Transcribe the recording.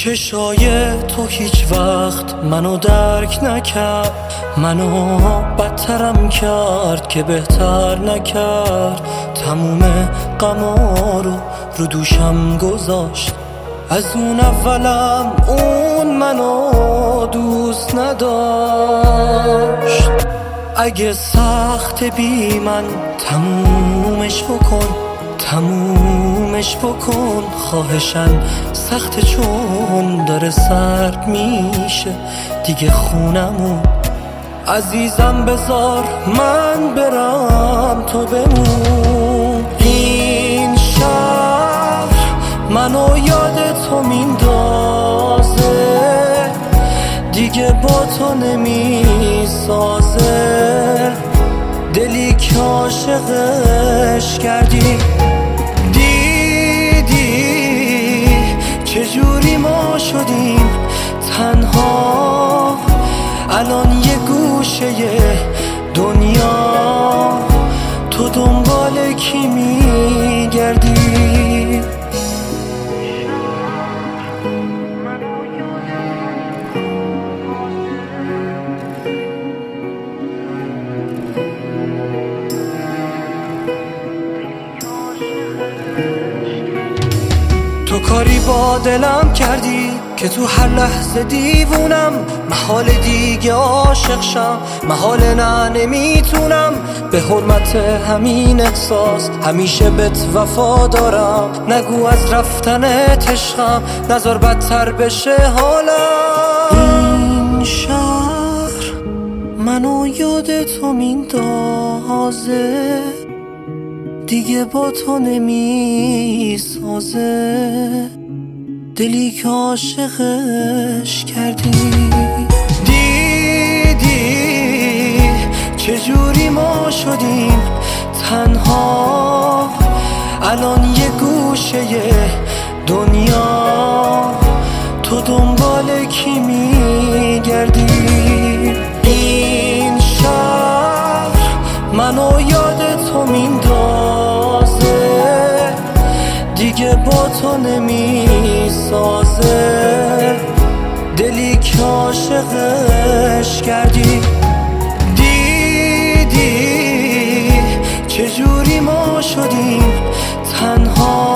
چشای تو هیچ وقت منو درک نکرد، منو بدترم کرد که بهتر نکرد. تموم غما رو دوشم گذاشت، از اون اولم اون منو دوست نداشت. اگه سخت بی من تمومش بکن، تمومش بکن خواهشن، سخت چون داره سرد میشه دیگه خونمون. عزیزم بذار من برم تو بمون. این شهر منو یاد تو میندازه، دیگه با تو نمیسازه. دلی که عاشقش کردی، دیدی چجوری ما شدیم تنها. الان یه گوشه دنیا تو دنبال کی میگردی؟ تو کاری با دلم کردی که تو هر لحظه دیوونم. محال دیگه عاشق شم، محال نه نمیتونم. به حرمت همین احساس همیشه بهت وفا دارم. نگو از رفتنت عشقم، نذار بدتر بشه حالم. این شهر منو یاد تو میندازه، دیگه با تو نمیسازه. دلی که عاشقش کردی، دیدی چجوری ما شدیم تنها. الان یه گوشه دنیا تو دنبال کی میگردی؟ این شهر منو یاد تو میندازه، دیگه با تو نمیسازه. دلی که عاشقش کردی، دیدی چجوری ما شدیم تنها.